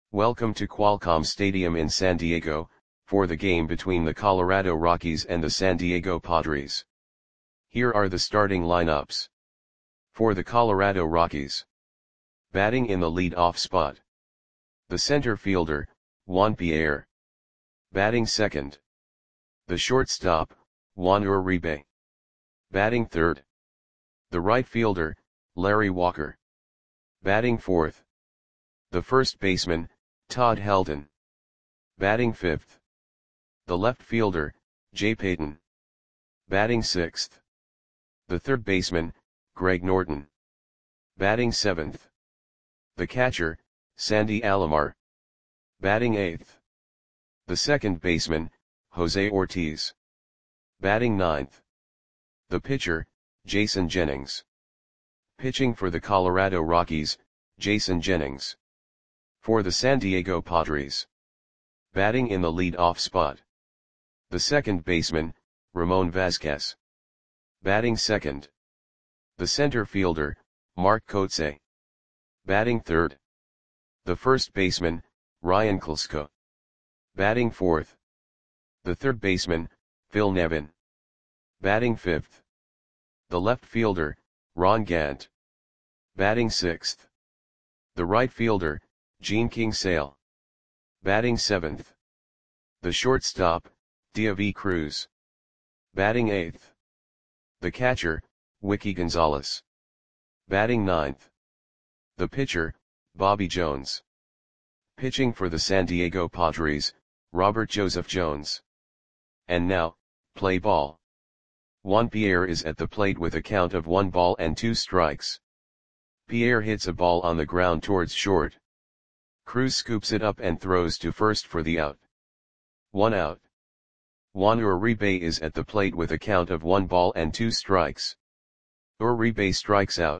Welcome to Qualcomm Stadium in San Diego, for the game between the Colorado Rockies and the San Diego Padres. Here are the starting lineups. For the Colorado Rockies. Batting in the lead-off spot. The center fielder, Juan Pierre. Batting second. The shortstop, Juan Uribe. Batting third. The right fielder, Larry Walker. Batting fourth. The first baseman, Todd Helton. Batting fifth. The left fielder, Jay Payton. Batting sixth. The third baseman, Greg Norton. Batting seventh. The catcher, Sandy Alomar. Batting eighth. The second baseman, Jose Ortiz. Batting ninth. The pitcher, Jason Jennings. Pitching for the Colorado Rockies, Jason Jennings. For the San Diego Padres. Batting in the lead-off spot. The second baseman, Ramon Vazquez. Batting second. The center fielder, Mark Kotsay. Batting third. The first baseman, Ryan Klesko. Batting fourth. The third baseman, Phil Nevin. Batting fifth. The left fielder, Ron Gant. Batting sixth. The right fielder, Gene King Sale. Batting seventh. The shortstop, Deivi Cruz. Batting eighth. The catcher, Wiki Gonzalez. Batting ninth. The pitcher, Bobby Jones. Pitching for the San Diego Padres, Robert Joseph Jones. And now, play ball. Juan Pierre is at the plate with a count of 1 ball and 2 strikes. Pierre hits a ball on the ground towards short. Cruz scoops it up and throws to first for the out. 1 out. Juan Uribe is at the plate with a count of 1 ball and 2 strikes. Uribe strikes out.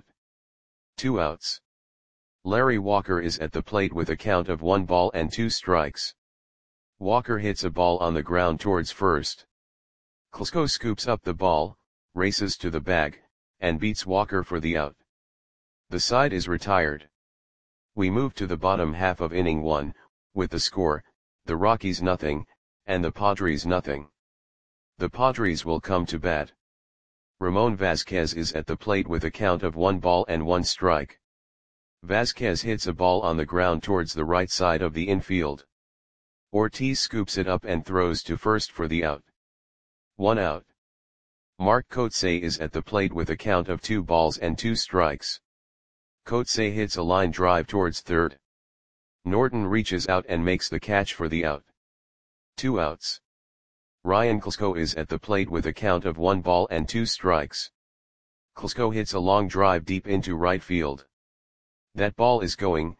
2 outs. Larry Walker is at the plate with a count of 1 ball and 2 strikes. Walker hits a ball on the ground towards first. Klesko scoops up the ball, races to the bag, and beats Walker for the out. The side is retired. We move to the bottom half of inning 1, with the score, the Rockies nothing, and the Padres nothing. The Padres will come to bat. Ramon Vazquez is at the plate with a count of 1 ball and 1 strike. Vazquez hits a ball on the ground towards the right side of the infield. Ortiz scoops it up and throws to first for the out. 1 out. Mark Kotsay is at the plate with a count of 2 balls and 2 strikes. Kotsay hits a line drive towards third. Norton reaches out and makes the catch for the out. 2 outs. Ryan Klesko is at the plate with a count of 1 ball and 2 strikes. Klesko hits a long drive deep into right field. That ball is gone.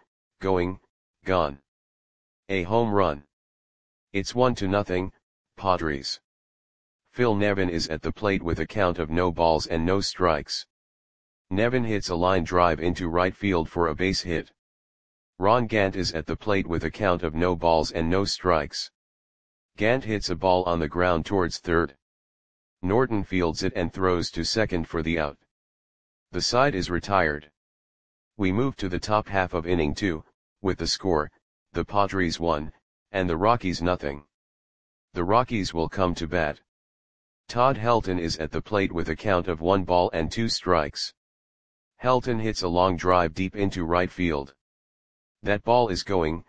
A home run. It's 1-0, Padres. Phil Nevin is at the plate with a count of no balls and no strikes. Nevin hits a line drive into right field for a base hit. Ron Gant is at the plate with a count of no balls and no strikes. Gant hits a ball on the ground towards third. Norton fields it and throws to second for the out. The side is retired. We move to the top half of inning 2, with the score, the Padres 1, and the Rockies nothing. The Rockies will come to bat. Todd Helton is at the plate with a count of 1 ball and 2 strikes. Helton hits a long drive deep into right field. That ball is gone.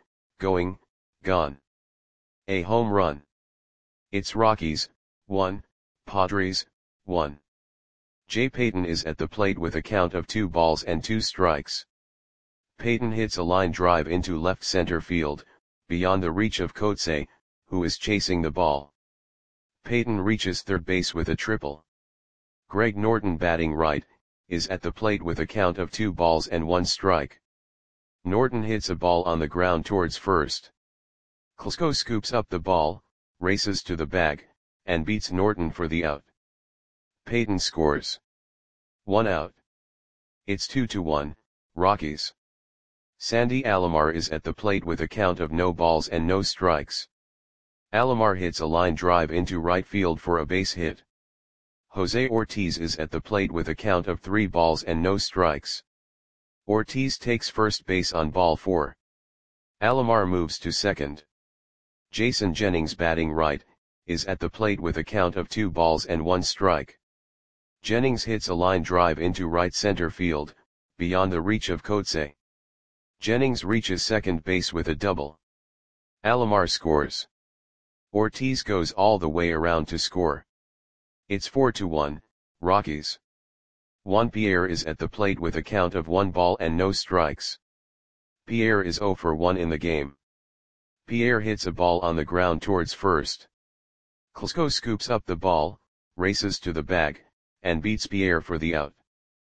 A home run. It's Rockies, 1, Padres, 1. Jay Payton is at the plate with a count of 2 balls and 2 strikes. Payton hits a line drive into left center field, beyond the reach of Kotsay, who is chasing the ball. Payton reaches third base with a triple. Greg Norton, batting right, is at the plate with a count of 2 balls and 1 strike. Norton hits a ball on the ground towards first. Klesko scoops up the ball, races to the bag, and beats Norton for the out. Payton scores. 1 out. It's 2-1, Rockies. Sandy Alomar is at the plate with a count of no balls and no strikes. Alomar hits a line drive into right field for a base hit. Jose Ortiz is at the plate with a count of 3 balls and no strikes. Ortiz takes first base on ball 4. Alomar moves to second. Jason Jennings batting right, is at the plate with a count of 2 balls and 1 strike. Jennings hits a line drive into right center field, beyond the reach of Coetzee. Jennings reaches second base with a double. Alomar scores. Ortiz goes all the way around to score. It's 4-1, Rockies. Juan Pierre is at the plate with a count of 1 ball and no strikes. Pierre is 0 for 1 in the game. Pierre hits a ball on the ground towards first. Klesko scoops up the ball, races to the bag, and beats Pierre for the out.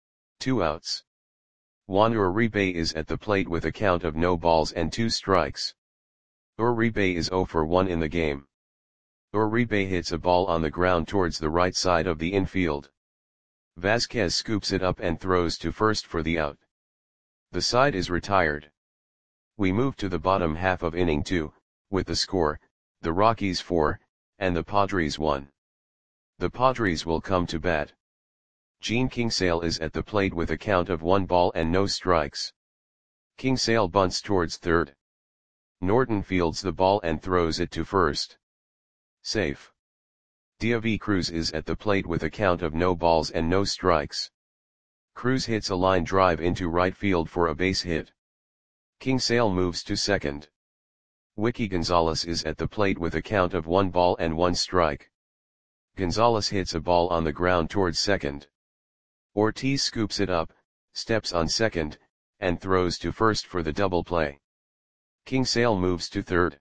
2 outs. Juan Uribe is at the plate with a count of no balls and 2 strikes. Uribe is 0 for 1 in the game. Uribe hits a ball on the ground towards the right side of the infield. Vasquez scoops it up and throws to first for the out. The side is retired. We move to the bottom half of inning 2, with the score, the Rockies 4, and the Padres 1. The Padres will come to bat. Gene Kingsale is at the plate with a count of 1 ball and no strikes. Kingsale bunts towards third. Norton fields the ball and throws it to first. Safe. Diavi Cruz is at the plate with a count of no balls and no strikes. Cruz hits a line drive into right field for a base hit. Kingsale moves to second. Wiki Gonzalez is at the plate with a count of 1 ball and 1 strike. Gonzalez hits a ball on the ground towards second. Ortiz scoops it up, steps on second, and throws to first for the double play. Kingsale moves to third.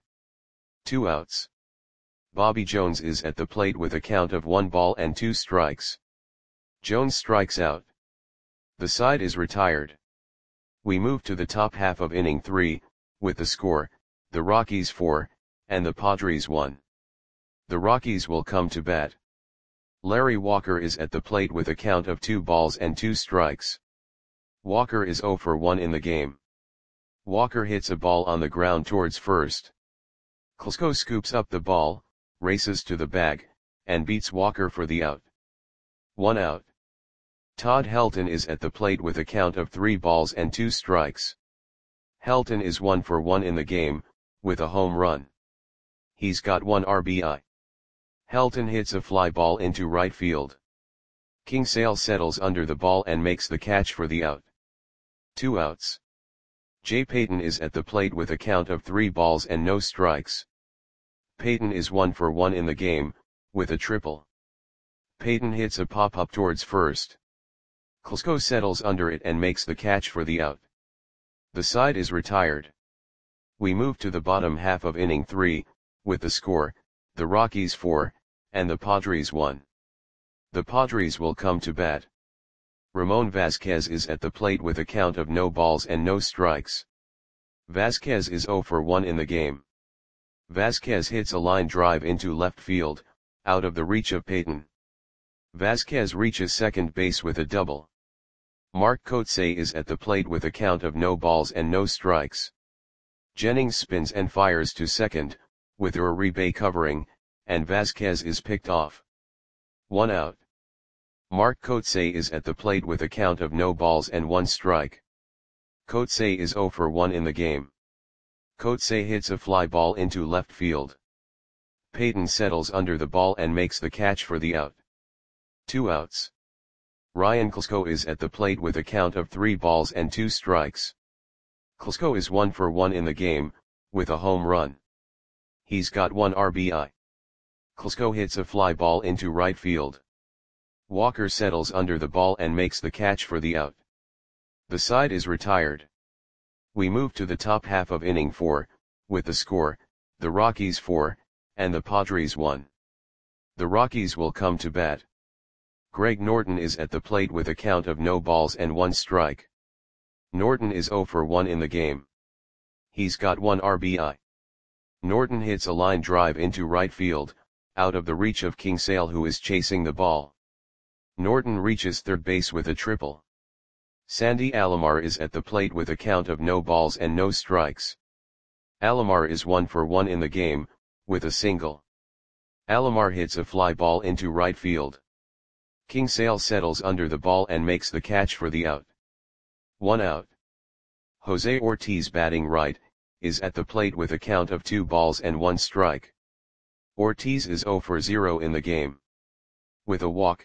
2 outs. Bobby Jones is at the plate with a count of 1 ball and 2 strikes. Jones strikes out. The side is retired. We move to the top half of inning 3, with the score, the Rockies 4, and the Padres 1. The Rockies will come to bat. Larry Walker is at the plate with a count of 2 balls and 2 strikes. Walker is 0 for 1 in the game. Walker hits a ball on the ground towards first. Klesko scoops up the ball, races to the bag, and beats Walker for the out. 1 out. Todd Helton is at the plate with a count of 3 balls and 2 strikes. Helton is 1 for 1 in the game, with a home run. He's got 1 RBI. Helton hits a fly ball into right field. Kingsale settles under the ball and makes the catch for the out. 2 outs. Jay Payton is at the plate with a count of 3 balls and no strikes. Payton is 1 for 1 in the game, with a triple. Payton hits a pop-up towards first. Klesko settles under it and makes the catch for the out. The side is retired. We move to the bottom half of inning 3, with the score, the Rockies 4, and the Padres 1. The Padres will come to bat. Ramon Vasquez is at the plate with a count of no balls and no strikes. Vasquez is 0 for 1 in the game. Vasquez hits a line drive into left field, out of the reach of Payton. Vasquez reaches second base with a double. Mark Coetzee is at the plate with a count of no balls and no strikes. Jennings spins and fires to second, with Uribe covering, and Vasquez is picked off. 1 out. Mark Coetzee is at the plate with a count of no balls and 1 strike. Coetzee is 0 for 1 in the game. Coetzee hits a fly ball into left field. Payton settles under the ball and makes the catch for the out. 2 outs. Ryan Klesko is at the plate with a count of 3 balls and 2 strikes. Klesko is 1 for 1 in the game, with a home run. He's got 1 RBI. Klesko hits a fly ball into right field. Walker settles under the ball and makes the catch for the out. The side is retired. We move to the top half of inning 4, with the score, the Rockies 4, and the Padres 1. The Rockies will come to bat. Greg Norton is at the plate with a count of no balls and 1 strike. Norton is 0 for 1 in the game. He's got 1 RBI. Norton hits a line drive into right field, out of the reach of Kingsale who is chasing the ball. Norton reaches third base with a triple. Sandy Alomar is at the plate with a count of no balls and no strikes. Alomar is 1 for 1 in the game, with a single. Alomar hits a fly ball into right field. Kingsale settles under the ball and makes the catch for the out. 1 out. Jose Ortiz batting right, is at the plate with a count of 2 balls and 1 strike. Ortiz is 0 for 0 in the game. With a walk,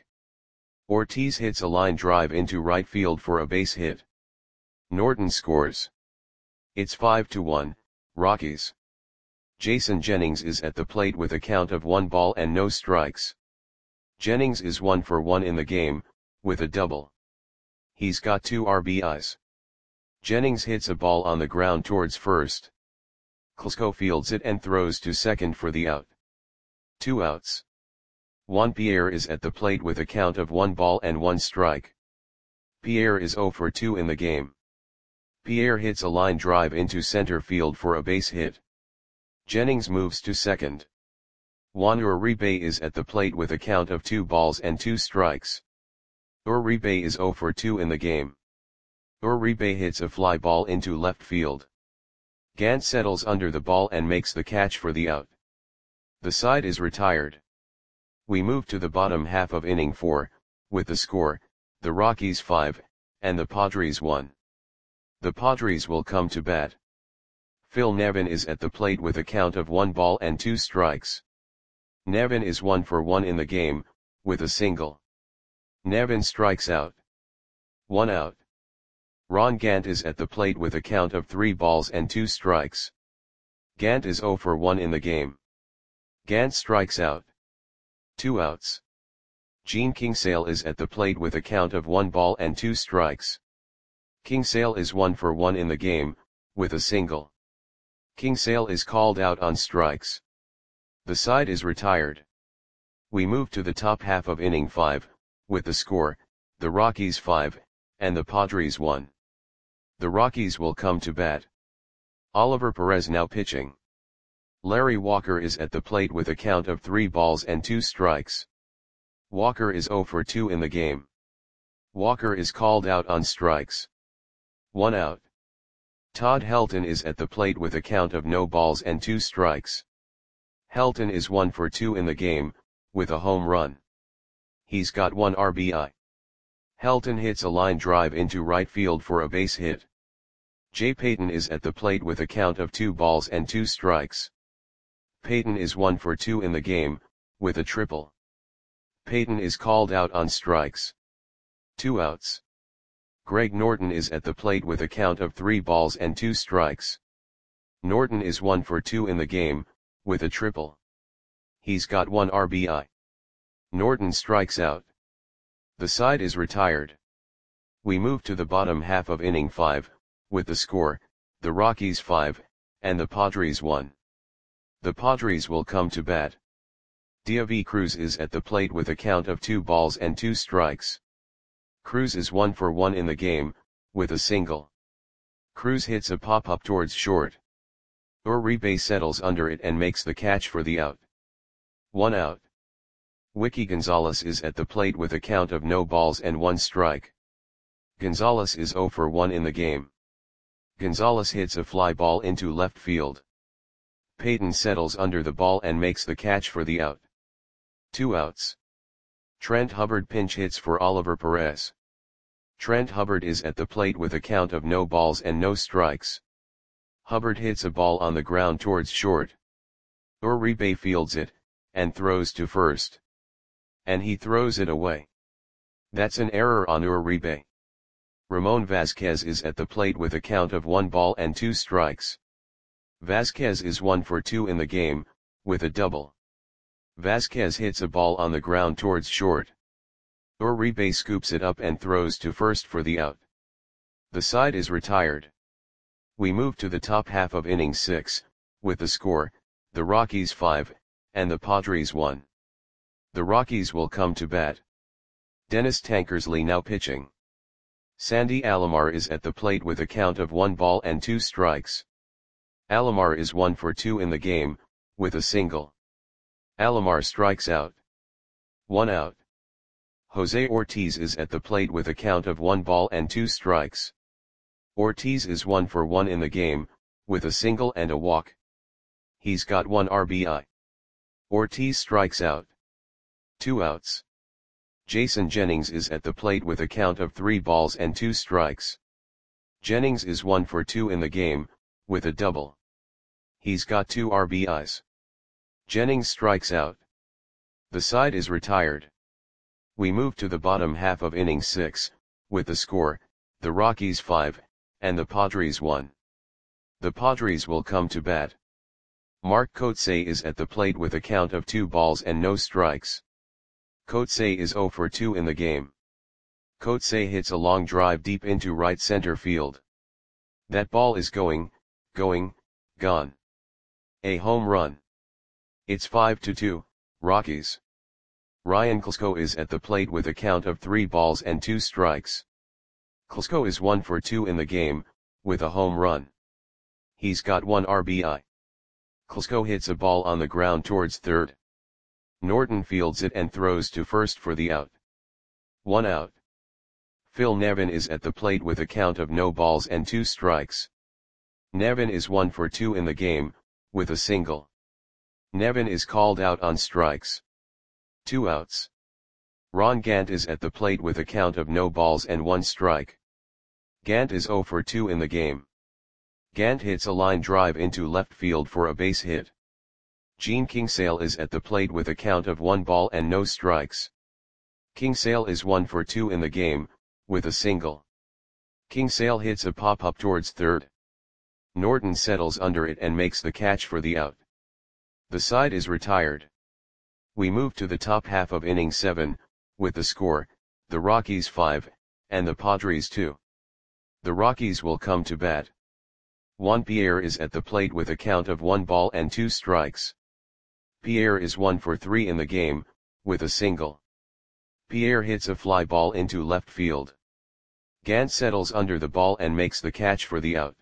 Ortiz hits a line drive into right field for a base hit. Norton scores. It's 5-1, Rockies. Jason Jennings is at the plate with a count of 1 ball and no strikes. Jennings is 1 for 1 in the game, with a double. He's got 2 RBIs. Jennings hits a ball on the ground towards first. Klesko fields it and throws to second for the out. 2 outs. Juan Pierre is at the plate with a count of 1 ball and 1 strike. Pierre is 0 for 2 in the game. Pierre hits a line drive into center field for a base hit. Jennings moves to second. Juan Uribe is at the plate with a count of 2 balls and 2 strikes. Uribe is 0 for 2 in the game. Uribe hits a fly ball into left field. Gant settles under the ball and makes the catch for the out. The side is retired. We move to the bottom half of inning 4, with the score, the Rockies 5, and the Padres 1. The Padres will come to bat. Phil Nevin is at the plate with a count of 1 ball and 2 strikes. Nevin is 1 for 1 in the game, with a single. Nevin strikes out. 1 out. Ron Gant is at the plate with a count of 3 balls and 2 strikes. Gant is 0 for 1 in the game. Gant strikes out. 2 outs. Gene Kingsale is at the plate with a count of 1 ball and 2 strikes. Kingsale is 1 for 1 in the game, with a single. Kingsale is called out on strikes. The side is retired. We move to the top half of inning 5, with the score, the Rockies 5, and the Padres 1. The Rockies will come to bat. Oliver Perez now pitching. Larry Walker is at the plate with a count of 3 balls and 2 strikes. Walker is 0 for 2 in the game. Walker is called out on strikes. 1 out. Todd Helton is at the plate with a count of no balls and 2 strikes. Helton is 1 for 2 in the game, with a home run. He's got 1 RBI. Helton hits a line drive into right field for a base hit. Jay Payton is at the plate with a count of 2 balls and 2 strikes. Payton is 1 for 2 in the game, with a triple. Payton is called out on strikes. 2 outs. Greg Norton is at the plate with a count of 3 balls and 2 strikes. Norton is 1 for 2 in the game, with a triple. He's got 1 RBI. Norton strikes out. The side is retired. We move to the bottom half of inning 5, with the score, the Rockies 5, and the Padres 1. The Padres will come to bat. Diavy Cruz is at the plate with a count of 2 balls and 2 strikes. Cruz is 1 for 1 in the game, with a single. Cruz hits a pop-up towards short. Uribe settles under it and makes the catch for the out. 1 out. Wiki Gonzalez is at the plate with a count of no balls and 1 strike. Gonzalez is 0 for 1 in the game. Gonzalez hits a fly ball into left field. Payton settles under the ball and makes the catch for the out. 2 outs. Trent Hubbard pinch hits for Oliver Perez. Trent Hubbard is at the plate with a count of no balls and no strikes. Hubbard hits a ball on the ground towards short. Uribe fields it, and throws to first. And he throws it away. That's an error on Uribe. Ramon Vasquez is at the plate with a count of 1 ball and 2 strikes. Vasquez is 1 for 2 in the game, with a double. Vasquez hits a ball on the ground towards short. Uribe scoops it up and throws to first for the out. The side is retired. We move to the top half of inning 6, with the score, the Rockies 5, and the Padres 1. The Rockies will come to bat. Dennis Tankersley now pitching. Sandy Alomar is at the plate with a count of 1 ball and 2 strikes. Alomar is 1 for 2 in the game, with a single. Alomar strikes out. 1 out. Jose Ortiz is at the plate with a count of 1 ball and 2 strikes. Ortiz is 1 for 1 in the game, with a single and a walk. He's got 1 RBI. Ortiz strikes out. 2 outs. Jason Jennings is at the plate with a count of 3 balls and 2 strikes. Jennings is 1 for 2 in the game, with a double. He's got 2 RBIs. Jennings strikes out. The side is retired. We move to the bottom half of inning 6, with the score, the Rockies 5, and the Padres 1. The Padres will come to bat. Mark Kotsay is at the plate with a count of 2 balls and no strikes. Kotsay is 0 for 2 in the game. Kotsay hits a long drive deep into right center field. That ball is going, gone. A home run. It's 5-2, Rockies. Ryan Klesko is at the plate with a count of 3 balls and 2 strikes. Klesko is 1 for 2 in the game, with a home run. He's got 1 RBI. Klesko hits a ball on the ground towards third. Norton fields it and throws to first for the out. 1 out. Phil Nevin is at the plate with a count of no balls and 2 strikes. Nevin is 1 for 2 in the game, with a single. Nevin is called out on strikes. 2 outs. Ron Gant is at the plate with a count of no balls and 1 strike. Gant is 0 for 2 in the game. Gant hits a line drive into left field for a base hit. Gene Kingsale is at the plate with a count of 1 ball and no strikes. Kingsale is 1 for 2 in the game, with a single. Kingsale hits a pop-up towards third. Norton settles under it and makes the catch for the out. The side is retired. We move to the top half of inning 7, with the score, the Rockies 5, and the Padres 2. The Rockies will come to bat. Juan Pierre is at the plate with a count of 1 ball and 2 strikes. Pierre is 1 for 3 in the game, with a single. Pierre hits a fly ball into left field. Gant settles under the ball and makes the catch for the out.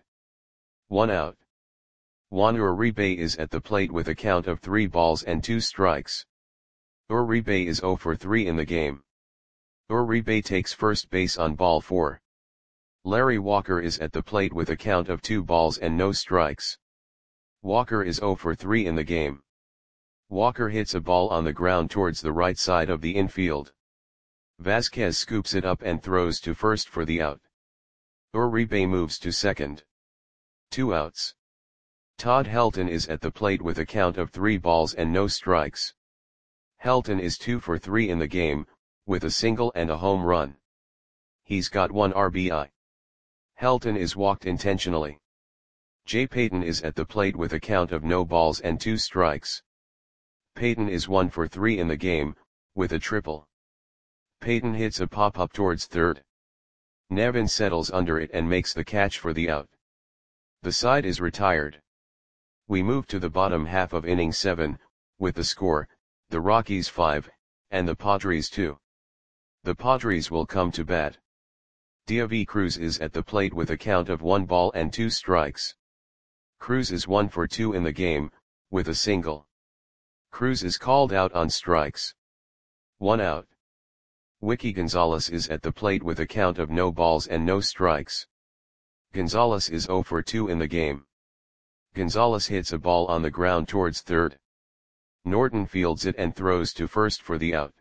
1 out. Juan Uribe is at the plate with a count of 3 balls and 2 strikes. Uribe is 0 for 3 in the game. Uribe takes first base on ball 4. Larry Walker is at the plate with a count of 2 balls and no strikes. Walker is 0 for 3 in the game. Walker hits a ball on the ground towards the right side of the infield. Vasquez scoops it up and throws to first for the out. Uribe moves to second. 2 outs. Todd Helton is at the plate with a count of 3 balls and no strikes. Helton is 2 for 3 in the game, with a single and a home run. He's got 1 RBI. Helton is walked intentionally. Jay Payton is at the plate with a count of no balls and 2 strikes. Payton is 1 for 3 in the game, with a triple. Payton hits a pop-up towards third. Nevin settles under it and makes the catch for the out. The side is retired. We move to the bottom half of inning 7, with the score, the Rockies 5, and the Padres 2. The Padres will come to bat. Diavy Cruz is at the plate with a count of 1 ball and 2 strikes. Cruz is 1 for 2 in the game, with a single. Cruz is called out on strikes. 1 out. Wiki Gonzalez is at the plate with a count of no balls and no strikes. Gonzalez is 0 for 2 in the game. Gonzalez hits a ball on the ground towards third. Norton fields it and throws to first for the out.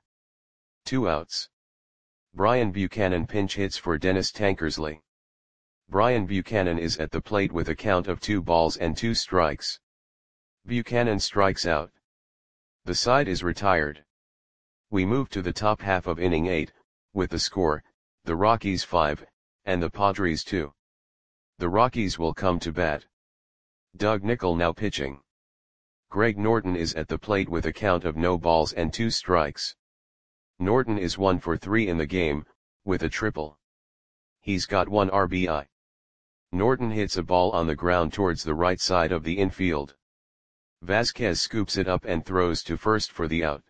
2 outs. Brian Buchanan pinch hits for Dennis Tankersley. Brian Buchanan is at the plate with a count of 2 balls and 2 strikes. Buchanan strikes out. The side is retired. We move to the top half of inning 8, with the score, the Rockies 5, and the Padres 2. The Rockies will come to bat. Doug Nickel now pitching. Greg Norton is at the plate with a count of no balls and 2 strikes. Norton is 1 for 3 in the game, with a triple. He's got 1 RBI. Norton hits a ball on the ground towards the right side of the infield. Vasquez scoops it up and throws to first for the out.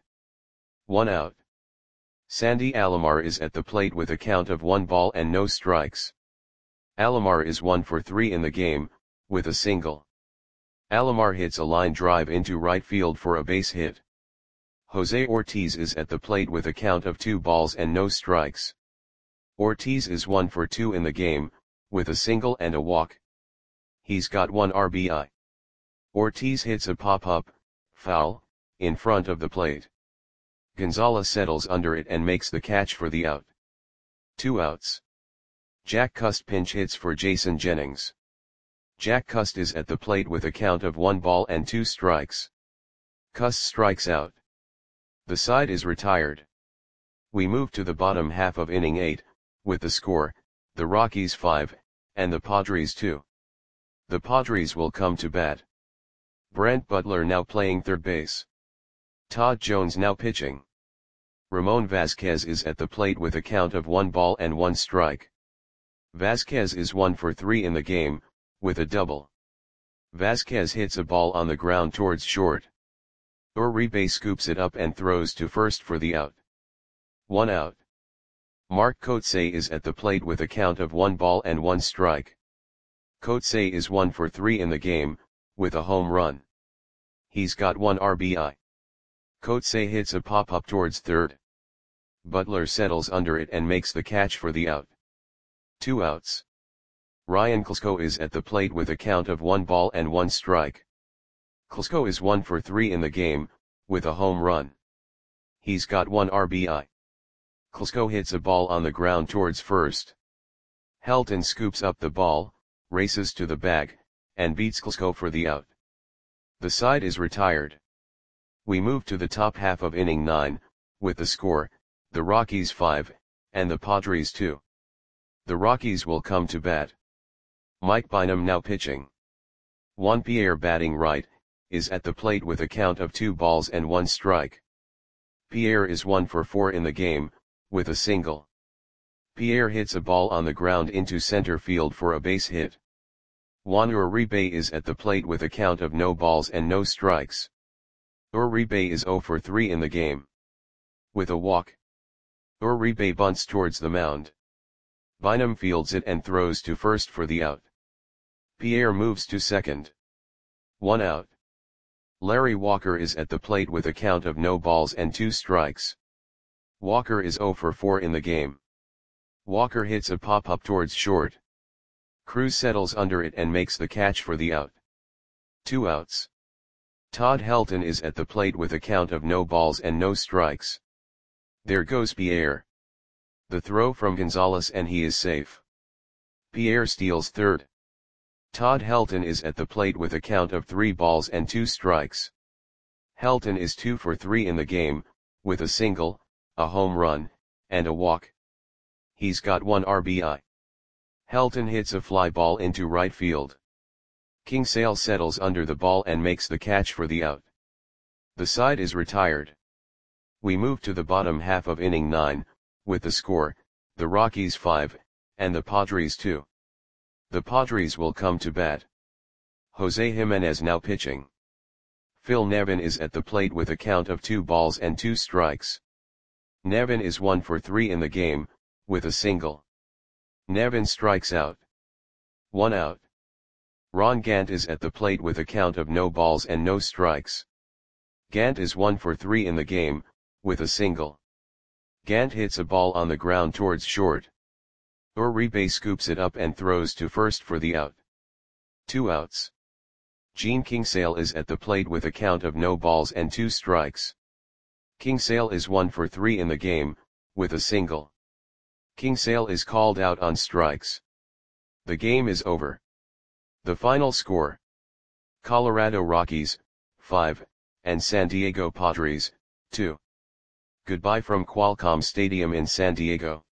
1 out. Sandy Alomar is at the plate with a count of 1 ball and no strikes. Alomar is 1 for 3 in the game, with a single. Alomar hits a line drive into right field for a base hit. Jose Ortiz is at the plate with a count of 2 balls and no strikes. Ortiz is 1 for 2 in the game, with a single and a walk. He's got 1 RBI. Ortiz hits a pop-up, foul, in front of the plate. Gonzalez settles under it and makes the catch for the out. 2 outs. Jack Cust pinch hits for Jason Jennings. Jack Cust is at the plate with a count of 1 ball and 2 strikes. Cust strikes out. The side is retired. We move to the bottom half of inning 8, with the score, the Rockies 5, and the Padres 2. The Padres will come to bat. Brent Butler now playing third base. Todd Jones now pitching. Ramon Vasquez is at the plate with a count of 1 ball and 1 strike. Vasquez is 1 for 3 in the game, with a double. Vasquez hits a ball on the ground towards short. Uribe scoops it up and throws to first for the out. 1 out. Mark Kotsay is at the plate with a count of 1 ball and 1 strike. Kotsay is 1 for 3 in the game, with a home run. He's got 1 RBI. Kotsay hits a pop-up towards third. Butler settles under it and makes the catch for the out. 2 outs. Ryan Klesko is at the plate with a count of 1 ball and 1 strike. Klesko is 1 for 3 in the game, with a home run. He's got 1 RBI. Klesko hits a ball on the ground towards first. Helton scoops up the ball, races to the bag, and beats Klesko for the out. The side is retired. We move to the top half of inning 9, with the score, the Rockies 5, and the Padres 2. The Rockies will come to bat. Mike Bynum now pitching. Juan Pierre batting right, is at the plate with a count of 2 balls and 1 strike. Pierre is 1 for 4 in the game, with a single. Pierre hits a ball on the ground into center field for a base hit. Juan Uribe is at the plate with a count of no balls and no strikes. Uribe is 0 for 3 in the game. With a walk. Uribe bunts towards the mound. Bynum fields it and throws to first for the out. Pierre moves to second. 1 out. Larry Walker is at the plate with a count of no balls and 2 strikes. Walker is 0 for 4 in the game. Walker hits a pop-up towards short. Cruz settles under it and makes the catch for the out. 2 outs. Todd Helton is at the plate with a count of no balls and no strikes. There goes Pierre. The throw from Gonzalez and he is safe. Pierre steals third. Todd Helton is at the plate with a count of 3 balls and 2 strikes. Helton is 2 for 3 in the game, with a single, a home run, and a walk. He's got 1 RBI. Helton hits a fly ball into right field. Kingsale settles under the ball and makes the catch for the out. The side is retired. We move to the bottom half of inning 9, with the score, the Rockies 5, and the Padres 2. The Padres will come to bat. Jose Jimenez now pitching. Phil Nevin is at the plate with a count of 2 balls and 2 strikes. Nevin is 1 for 3 in the game, with a single. Nevin strikes out. 1 out. Ron Gant is at the plate with a count of no balls and no strikes. Gant is 1 for 3 in the game, with a single. Gant hits a ball on the ground towards short. Uribe scoops it up and throws to first for the out. 2 outs. Gene Kingsale is at the plate with a count of no balls and 2 strikes. Kingsale is 1 for 3 in the game, with a single. Kingsale is called out on strikes. The game is over. The final score: Colorado Rockies, 5, and San Diego Padres, 2. Goodbye from Qualcomm Stadium in San Diego.